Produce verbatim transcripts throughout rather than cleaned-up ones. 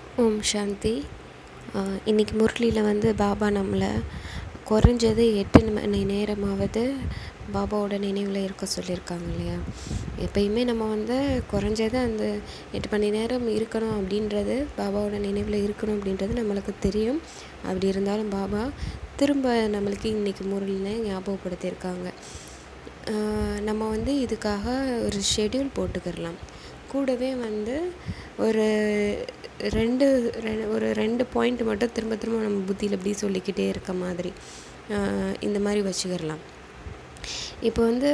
ஓம் சாந்தி. இன்றைக்கி முரளியில் வந்து பாபா நம்மளை குறைஞ்சது எட்டு மணி நேரமாவது பாபாவோட நினைவில் இருக்க சொல்லியிருக்காங்க இல்லையா. எப்பயுமே நம்ம வந்து குறைஞ்சது அந்த எட்டு மணி நேரம் இருக்கணும் அப்படின்றது, பாபாவோட நினைவில் இருக்கணும் அப்படின்றது நம்மளுக்கு தெரியும். அப்படி இருந்தாலும் பாபா திரும்ப நம்மளுக்கு இன்றைக்கி முரளியில் ஞாபகப்படுத்தியிருக்காங்க. நம்ம வந்து இதுக்காக ஒரு ஷெட்யூல் போட்டுக்கிடலாம். கூடவே வந்து ஒரு ரெண்டு ஒரு ரெண்டு பாயிண்ட் மட்டும் திரும்ப திரும்ப நம்ம புத்தியில் இப்படி சொல்லிக்கிட்டே இருக்க மாதிரி இந்த மாதிரி வச்சுக்கிடலாம். இப்போ வந்து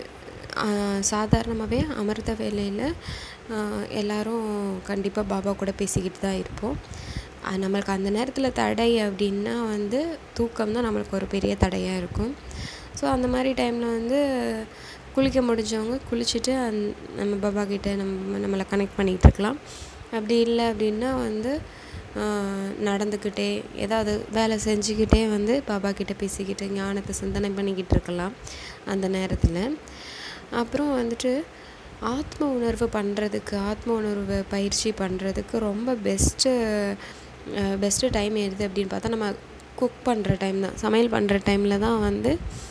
சாதாரணமாகவே அமிர்த வேலையில் எல்லோரும் கண்டிப்பாக பாபா கூட பேசிக்கிட்டு தான் இருப்போம். நம்மளுக்கு அந்த நேரத்தில் தடை அப்படின்னா வந்து தூக்கம் தான் நம்மளுக்கு ஒரு பெரிய தடையாக இருக்கும். ஸோ அந்த மாதிரி டைமில் வந்து குளிக்க முடிஞ்சவங்க குளிச்சுட்டு அந் நம்ம பாபா கிட்டே நம்ம நம்மளை கனெக்ட் பண்ணிகிட்டு இருக்கலாம். அப்படி இல்லை அப்படின்னா வந்து நடந்துக்கிட்டே ஏதாவது வேலை செஞ்சுக்கிட்டே வந்து பாபா கிட்டே பேசிக்கிட்டு ஞானத்தை சிந்தனை பண்ணிக்கிட்டு இருக்கலாம் அந்த நேரத்தில். அப்புறம் வந்துட்டு ஆத்ம உணர்வு பண்ணுறதுக்கு ஆத்ம உணர்வு பயிற்சி பண்ணுறதுக்கு ரொம்ப பெஸ்ட்டு பெஸ்ட்டு டைம் எது அப்படின்னு பார்த்தா நம்ம குக் பண்ணுற டைம் தான். சமையல் பண்ணுற டைமில் தான் வந்து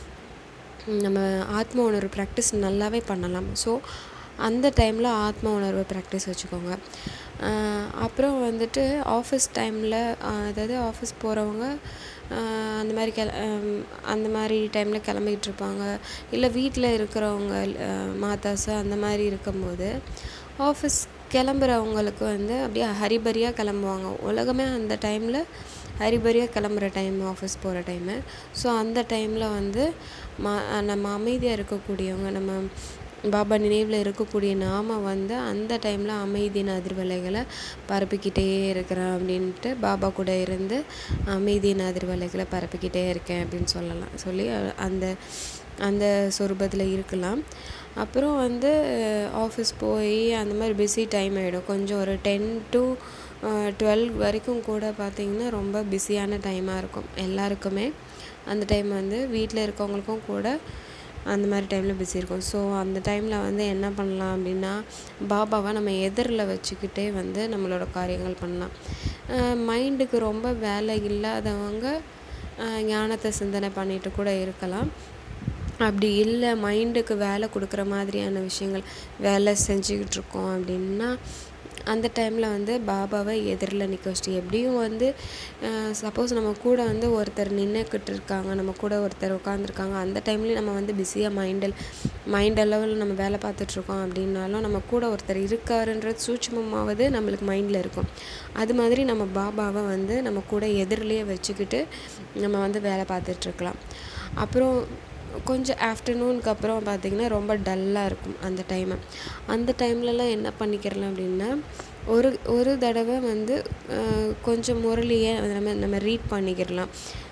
நம்ம ஆத்ம உணர்வு ப்ராக்டிஸ் நல்லாவே பண்ணலாம். ஸோ அந்த டைமில் ஆத்ம உணர்வு ப்ராக்டிஸ் வச்சுக்கோங்க. அப்புறம் வந்துட்டு ஆஃபீஸ் டைமில், அதாவது ஆஃபீஸ் போகிறவங்க அந்த மாதிரி கிள அந்த மாதிரி டைமில் கிளம்பிக்கிட்டு இருப்பாங்க. இல்லை வீட்டில் இருக்கிறவங்க மாதாஸ் அந்த மாதிரி இருக்கும்போது ஆஃபீஸ் கிளம்புறவங்களுக்கு வந்து அப்படியே ஹரிபரியாக கிளம்புவாங்க. உலகமே அந்த டைமில் ஹரிபரியாக கிளம்புற டைம் ஆஃபீஸ் போகிற டைமு. ஸோ அந்த டைமில் வந்து மா நம்ம அமைதியாக இருக்கக்கூடியவங்க, நம்ம பாபா நினைவில் இருக்கக்கூடிய நாம வந்து அந்த டைமில் அமைதியின் அதிர்வலைகளை பரப்பிக்கிட்டே இருக்கிறேன் அப்படின்ட்டு பாபா கூட இருந்து அமைதியின் அதிர்வலைகளை பரப்பிக்கிட்டே இருக்கேன் அப்படின்னு சொல்லலாம் சொல்லி அந்த அந்த சொரூபத்தில் இருக்கலாம். அப்புறம் வந்து ஆஃபீஸ் போய் அந்த மாதிரி பிஸி டைம் ஆகிடும். கொஞ்சம் ஒரு டென் டு டுவெல் வரைக்கும் கூட பார்த்திங்கன்னா ரொம்ப பிஸியான டைமாக இருக்கும் எல்லாருக்குமே. அந்த டைம் வந்து வீட்டில் இருக்கவங்களுக்கும் கூட அந்த மாதிரி டைமில் பிஸி இருக்கும். ஸோ அந்த டைமில் வந்து என்ன பண்ணலாம் அப்படின்னா, பாபாவை நம்ம எதிரில் வச்சுக்கிட்டே வந்து நம்மளோட காரியங்கள் பண்ணலாம். மைண்டுக்கு ரொம்ப வேலை இல்லாதவங்க ஞானத்தை சிந்தனை பண்ணிட்டு கூட இருக்கலாம். அப்படி இல்லை, மைண்டுக்கு வேலை கொடுக்குற மாதிரியான விஷயங்கள் வேலை செஞ்சுக்கிட்டு இருக்கோம் அப்படின்னா அந்த டைமில் வந்து பாபாவை எதிரில் நிற்க வச்சுட்டு, எப்படியும் வந்து சப்போஸ் நம்ம கூட வந்து ஒருத்தர் நின்றுக்கிட்டு இருக்காங்க, நம்ம கூட ஒருத்தர் உட்காந்துருக்காங்க, அந்த டைம்லேயும் நம்ம வந்து பிஸியாக மைண்டில் மைண்ட் அளவில் நம்ம வேலை பார்த்துட்ருக்கோம் அப்படின்னாலும் நம்ம கூட ஒருத்தர் இருக்காருன்றது சூட்சமமாவது நம்மளுக்கு மைண்டில் இருக்கும். அது மாதிரி நம்ம பாபாவை வந்து நம்ம கூட எதிரிலேயே வச்சுக்கிட்டு நம்ம வந்து வேலை பார்த்துட்ருக்கலாம். அப்புறம் கொஞ்சம் ஆஃப்டர்நூனுக்கு அப்புறம் பார்த்திங்கன்னா ரொம்ப டல்லாக இருக்கும் அந்த டைமு. அந்த டைம்லலாம் என்ன பண்ணிக்கிறலாம் அப்படின்னா, ஒரு ஒரு தடவை வந்து கொஞ்சம் முரளியை நம்ம நம்ம ரீட் பண்ணிக்கிடலாம்.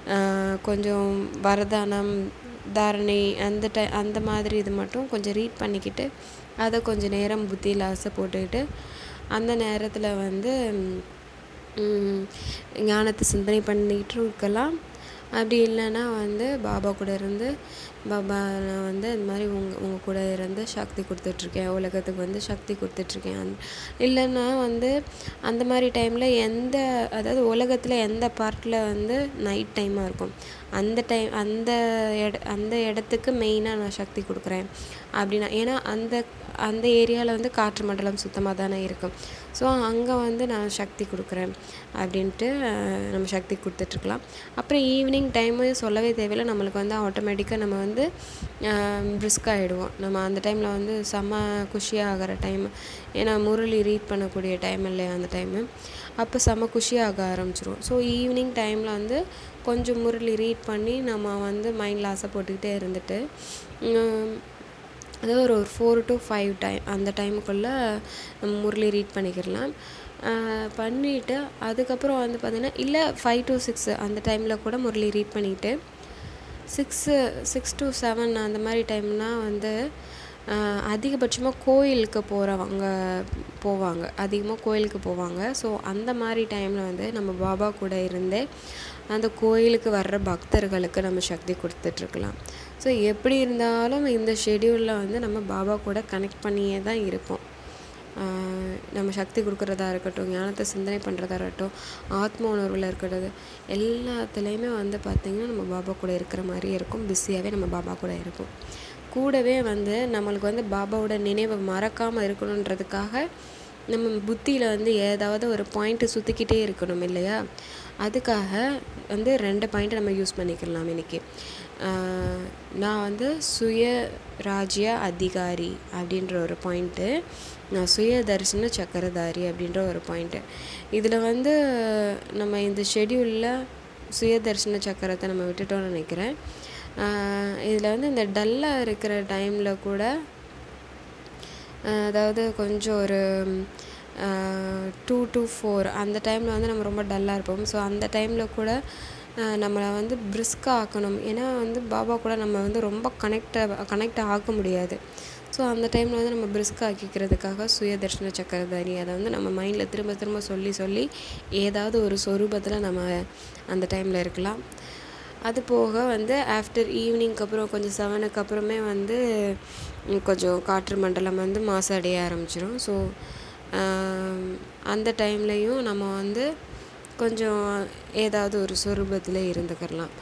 கொஞ்சம் வரதானம், தாரணை அந்த டை அந்த மாதிரி இது மட்டும் கொஞ்சம் ரீட் பண்ணிக்கிட்டு அதை கொஞ்சம் நேரம் புத்தியில் ஆசை போட்டுக்கிட்டு அந்த நேரத்தில் வந்து ஞானத்தை சிந்தனை பண்ணிக்கிட்டு இருக்கலாம். அப்படி இல்லைன்னா வந்து பாபா கூட இருந்து, பாபா நான் வந்து இந்த மாதிரி உங்கள் உங்கள் கூட இருந்து சக்தி கொடுத்துட்ருக்கேன், உலகத்துக்கு வந்து சக்தி கொடுத்துட்ருக்கேன். அந் இல்லைன்னா வந்து அந்த மாதிரி டைமில் எந்த அதாவது உலகத்தில் எந்த பார்ட்டில் வந்து நைட் டைமாக இருக்கும் அந்த டைம் அந்த இட அந்த இடத்துக்கு மெயினாக நான் சக்தி கொடுக்குறேன் அப்படின்னா, ஏன்னா அந்த அந்த ஏரியாவில் வந்து காற்று மண்டலம் சுத்தமாக தானே இருக்கும். ஸோ அங்கே வந்து நான் சக்தி கொடுக்குறேன் அப்படின்ட்டு நம்ம சக்தி கொடுத்துட்ருக்கலாம். அப்புறம் ஈவினிங் டைமு சொல்லவே தேவையில்லை, நம்மளுக்கு வந்து ஆட்டோமேட்டிக்காக நம்ம வந்து பிரிஸ்க் ஆகிடுவோம். நம்ம அந்த டைமில் வந்து செம்ம குஷியாகிற டைம், ஏன்னா முரளி ரீட் பண்ணக்கூடிய டைம் இல்லையா அந்த டைமு. அப்போ செம்ம குஷியாக ஆரம்பிச்சிருவோம். ஸோ ஈவினிங் டைமில் வந்து கொஞ்சம் முரளி ரீட் பண்ணி நம்ம வந்து மைண்டில் ஆசை போட்டுக்கிட்டே இருந்துட்டு அதாவது ஒரு ஒரு ஃபோர் டு ஃபைவ் டைம் அந்த டைமுக்குள்ளே நம்ம முரளி ரீட் பண்ணிக்கிடலாம். பண்ணிவிட்டு அதுக்கப்புறம் வந்து பார்த்திங்கன்னா இல்லை ஃபைவ் டு சிக்ஸு அந்த டைமில் கூட முரளி ரீட் பண்ணிவிட்டு சிக்ஸு சிக்ஸ் டு செவன் அந்த மாதிரி டைம்னால் வந்து அதிகபட்சமாக கோயிலுக்கு போகிறவங்க போவாங்க, அதிகமாக கோயிலுக்கு போவாங்க. ஸோ அந்த மாதிரி டைமில் வந்து நம்ம பாபா கூட இருந்தே அந்த கோயிலுக்கு வர்ற பக்தர்களுக்கு நம்ம சக்தி கொடுத்துட்ருக்கலாம். ஸோ எப்படி இருந்தாலும் இந்த ஷெட்யூலில் வந்து நம்ம பாபா கூட கனெக்ட் பண்ணியே தான் இருப்போம். நம்ம சக்தி கொடுக்குறதா இருக்கட்டும், ஞானத்தை சிந்தனை பண்ணுறதா இருக்கட்டும், ஆத்ம உணர்வில் இருக்கிறது எல்லாத்துலேயுமே வந்து பார்த்திங்கன்னா நம்ம பாபா கூட இருக்கிற மாதிரியே இருக்கும். பிஸியாகவே நம்ம பாபா கூட இருப்போம். கூடவே வந்து நம்மளுக்கு வந்து பாபாவோட நினைவை மறக்காமல் இருக்கணுன்றதுக்காக நம்ம புத்தியில் வந்து ஏதாவது ஒரு பாயிண்ட்டு சுற்றிக்கிட்டே இருக்கணும் இல்லையா? அதுக்காக வந்து ரெண்டு பாயிண்ட்டை நம்ம யூஸ் பண்ணிக்கலாம் இன்றைக்கி. நான் வந்து சுய ராஜ்ய அதிகாரி அப்படின்ற ஒரு பாயிண்ட்டு, நான் சுய தரிசன சக்கரதாரி அப்படின்ற ஒரு பாயிண்ட்டு. இதில் வந்து நம்ம இந்த ஷெடியூலில் சுய தரிசன சக்கரத்தை நம்ம விட்டுட்டோம்னு நினைக்கிறேன். இதில் வந்து இந்த டல்லாக இருக்கிற டைமில் கூட, அதாவது கொஞ்சம் ஒரு டூ டு ஃபோர் அந்த டைமில் வந்து நம்ம ரொம்ப டல்லாக இருப்போம். ஸோ அந்த டைமில் கூட நம்மளை வந்து பிரிஸ்காக ஆக்கணும். ஏன்னா வந்து பாபா கூட நம்ம வந்து ரொம்ப கனெக்டாக கனெக்ட் ஆக முடியாது. ஸோ அந்த டைமில் வந்து நம்ம பிரிஸ்காக ஆக்கிக்கிறதுக்காக சுய தர்ஷன சக்கரதாரி அதை வந்து நம்ம மைண்டில் திரும்ப திரும்ப சொல்லி சொல்லி ஏதாவது ஒரு சொரூபத்தில் நம்ம அந்த டைமில் இருக்கலாம். அது போக வந்து ஆஃப்டர் ஈவினிங்க்கு அப்புறம் கொஞ்சம் செவனுக்கு அப்புறமே வந்து கொஞ்சம் காற்று மண்டலம் வந்து மாசு அடைய ஆரம்பிச்சிடும். ஸோ அந்த டைம்லையும் நம்ம வந்து கொஞ்சம் ஏதாவது ஒரு சொரூபத்தில் இருந்துக்கிடலாம்.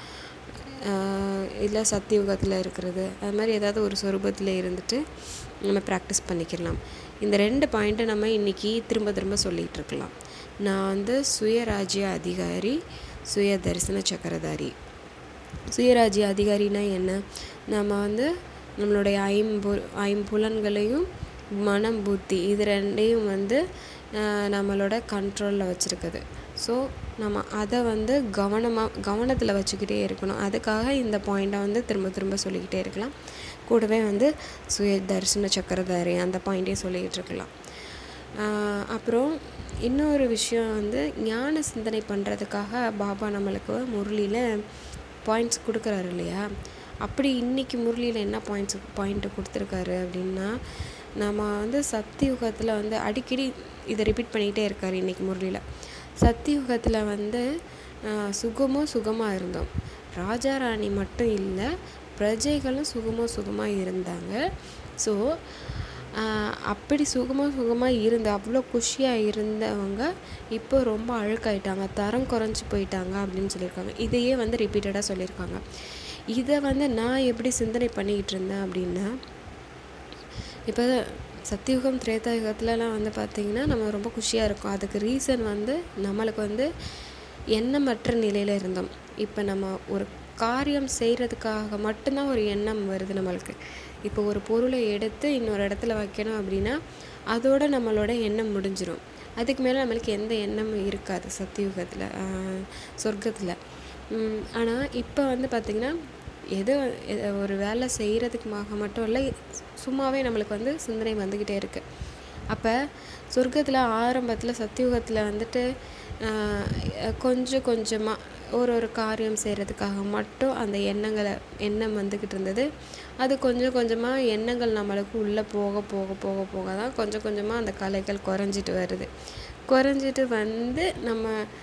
இல்லை சத்தியுகத்தில் இருக்கிறது, அது மாதிரி ஏதாவது ஒரு சொரூபத்தில் இருந்துட்டு நம்ம ப்ராக்டிஸ் பண்ணிக்கலாம். இந்த ரெண்டு பாயிண்ட்டை நம்ம இன்றைக்கி திரும்ப திரும்ப சொல்லிகிட்டு இருக்கலாம். நான் வந்து சுயராஜ்ய அதிகாரி, சுய தரிசன சக்கரதாரி. சுயராஜ்ய அதிகாரினா என்ன? நம்ம வந்து நம்மளுடைய ஐம்பு ஐம்புலன்களையும் மனம் புத்தி இது ரெண்டையும் வந்து நம்மளோட கண்ட்ரோலில் வச்சுருக்குது. ஸோ நம்ம அதை வந்து கவனமாக கவனத்தில் வச்சுக்கிட்டே இருக்கணும். அதுக்காக இந்த பாயிண்ட்டை வந்து திரும்ப திரும்ப சொல்லிக்கிட்டே இருக்கலாம். கூடவே வந்து சுய தரிசன சக்கரதாரி அந்த பாயிண்ட்டையும் சொல்லிக்கிட்டு இருக்கலாம். அப்புறம் இன்னொரு விஷயம் வந்து ஞான சிந்தனை பண்ணுறதுக்காக பாபா நம்மளுக்கு முரளியில் பாயிண்ட்ஸ் கொடுக்குறாரு இல்லையா? அப்படி இன்றைக்கி முரளியில் என்ன பாயிண்ட்ஸ் பாயிண்ட்டு கொடுத்துருக்காரு அப்படின்னா, நம்ம வந்து சத்தியுகத்தில் வந்து அடிக்கடி இதை ரிப்பீட் பண்ணிக்கிட்டே இருக்கார் இன்றைக்கி முரளியில். சத்தியுகத்தில் வந்து சுகமோ சுகமாக இருந்தோம். ராஜா ராணி மட்டும் இல்லை, பிரஜைகளும் சுகமோ சுகமாக இருந்தாங்க. ஸோ அப்படி சுகமாக சுகமாக இருந்து அவ்வளோ குஷியாக இருந்தவங்க இப்போ ரொம்ப அழுக்காயிட்டாங்க, தரம் குறைஞ்சி போயிட்டாங்க அப்படின்னு சொல்லியிருக்காங்க. இதையே வந்து ரிப்பீட்டடாக சொல்லியிருக்காங்க. இதை வந்து நான் எப்படி சிந்தனை பண்ணிக்கிட்டு இருந்தேன் அப்படின்னா, இப்போ சத்தியுகம் திரேதாயுகத்துலலாம் வந்து பார்த்திங்கன்னா நம்ம ரொம்ப குஷியாக இருக்கோம். அதுக்கு ரீசன் வந்து நம்மளுக்கு வந்து எண்ணமற்ற நிலையில் இருந்தோம். இப்போ நம்ம ஒரு காரியம் செய்கிறதுக்காக மட்டும்தான் ஒரு எண்ணம் வருது நம்மளுக்கு. இப்போ ஒரு பொருளை எடுத்து இன்னொரு இடத்துல வைக்கணும் அப்படின்னா அதோட நம்மளோட எண்ணம் முடிஞ்சிடும். அதுக்கு மேலே நம்மளுக்கு எந்த எண்ணமும் இருக்காது சத்தியுகத்தில், சொர்க்கத்தில். ஆனால் இப்போ வந்து பார்த்திங்கன்னா எது ஒரு வேலை செய்கிறதுக்குமாக மட்டும் இல்லை, சும்மாவே நம்மளுக்கு வந்து சிந்தனை வந்துக்கிட்டே இருக்குது. அப்போ சொர்க்கத்தில் ஆரம்பத்தில் சத்தியுகத்தில் வந்துட்டு கொஞ்சம் கொஞ்சமாக ஒரு ஒரு காரியம் செய்கிறதுக்காக மட்டும் அந்த எண்ணங்களை எண்ணம் வந்துக்கிட்டு இருந்தது. அது கொஞ்சம் கொஞ்சமாக எண்ணங்கள் நம்மளுக்கு உள்ளே போக போக போக போக தான் கொஞ்சம் கொஞ்சமாக அந்த கலைகள் குறைஞ்சிட்டு வருது. குறைஞ்சிட்டு வந்து நம்ம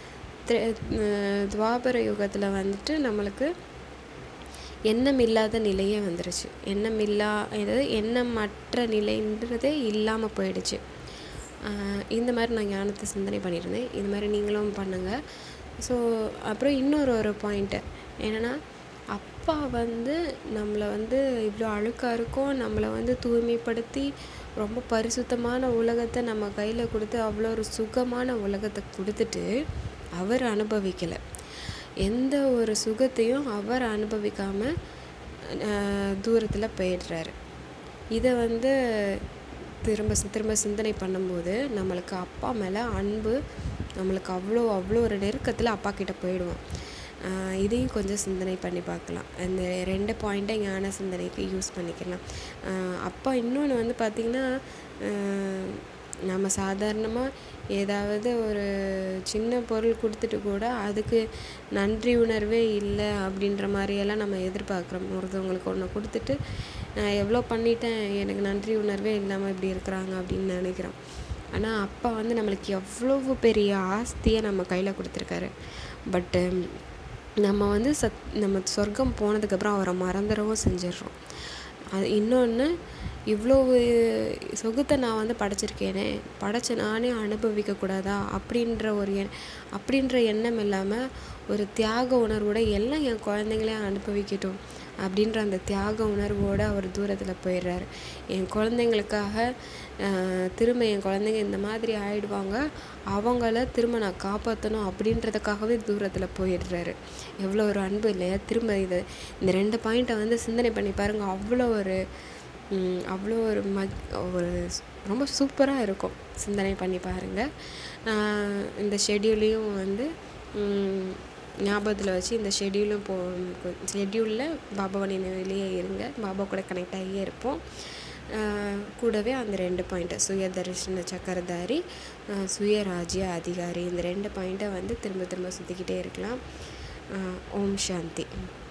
துவாபர யுகத்தில் வந்துட்டு நம்மளுக்கு எண்ணம் இல்லாத நிலையே வந்துருச்சு. எண்ணம் இல்லா அதாவது எண்ணமற்ற நிலைன்றதே இல்லாமல் போயிடுச்சு. இந்த மாதிரி நான் ஞானத்தை சிந்தனை பண்ணியிருந்தேன். இது மாதிரி நீங்களும் பண்ணுங்கள். ஸோ அப்புறம் இன்னொரு ஒரு பாயிண்ட்டு என்னென்னா, அப்பா வந்து நம்மளை வந்து இவ்வளோ அழுக்காக இருக்கும் நம்மளை வந்து தூய்மைப்படுத்தி ரொம்ப பரிசுத்தமான உலகத்தை நம்ம கையில் கொடுத்து அவ்வளோ ஒரு சுகமான உலகத்தை கொடுத்துட்டு அவர் அனுபவிக்கலை. எந்த ஒரு சுகத்தையும் அவர் அனுபவிக்காமல் தூரத்தில் போயிடுறாரு. இதை வந்து திரும்ப திரும்ப சிந்தனை பண்ணும்போது நம்மளுக்கு அப்பா மேலே அன்பு நம்மளுக்கு அவ்வளோ அவ்வளோ ஒரு நெருக்கத்தில் அப்பா கிட்டே போயிடுவோம். இதையும் கொஞ்சம் சிந்தனை பண்ணி பார்க்கலாம். அந்த ரெண்டு பாயிண்ட்டை ஞான சிந்தனைக்கு யூஸ் பண்ணிக்கலாம். அப்பா இன்னொன்று வந்து பார்த்திங்கன்னா, நம்ம சாதாரணமாக ஏதாவது ஒரு சின்ன பொருள் கொடுத்துட்டு கூட அதுக்கு நன்றி உணர்வே இல்லை அப்படின்ற மாதிரியெல்லாம் நம்ம எதிர்பார்க்குறோம். ஒருத்தவங்களுக்கு ஒன்று கொடுத்துட்டு நான் எவ்வளோ பண்ணிட்டேன், எனக்கு நன்றி உணர்வே இல்லாமல் இப்படி இருக்கிறாங்க அப்படின்னு நினைக்கிறோம். ஆனால் அப்பா வந்து நம்மளுக்கு எவ்வளவு பெரிய ஆஸ்தியை நம்ம கையில் கொடுத்துருக்காரு. பட்டு நம்ம வந்து சத் நம்ம சொர்க்கம் போனதுக்கப்புறம் அவரை மறந்துடவும் செஞ்சிடுறோம். அது இன்னொன்று, இவ்வளோ சொகுத்தை நான் வந்து படைச்சிருக்கேனே, படைச்ச நானே அனுபவிக்கக்கூடாதா அப்படின்ற ஒரு எண் அப்படின்ற எண்ணம் இல்லாமல் ஒரு தியாக உணர்வோட எல்லாம் என் குழந்தைங்களே அனுபவிக்கட்டும் அப்படின்ற அந்த தியாக உணர்வோடு அவர் தூரத்தில் போயிடுறாரு. என் குழந்தைங்களுக்காக திரும்ப என் குழந்தைங்க இந்த மாதிரி ஆகிடுவாங்க, அவங்கள திரும்ப நான் காப்பாற்றணும் அப்படின்றதுக்காகவே தூரத்தில் போயிடுறாரு. எவ்வளோ ஒரு அன்பு இல்லையா? திரும்ப இது இந்த ரெண்டு பாயிண்ட்டை வந்து சிந்தனை பண்ணி பாருங்கள். அவ்வளோ ஒரு அவ்வளோ ஒரு மக் ஒரு ரொம்ப சூப்பராக இருக்கும். சிந்தனை பண்ணி பாருங்கள். இந்த ஷெட்யூலையும் வந்து ஞாபகத்தில் வச்சு இந்த ஷெட்யூலும் போ ஷெட்யூலில் பாபாவை நினைவிலேயே இருங்க. பாபா கூட கனெக்ட் ஆகியே இருப்போம். கூடவே அந்த ரெண்டு பாயிண்ட்டை, சுய தரிசன சக்கரதாரி, சுயராஜ்ய அதிகாரி, இந்த ரெண்டு பாயிண்ட்டை வந்து திரும்ப திரும்ப சுற்றிக்கிட்டே இருக்கலாம். ஓம் சாந்தி.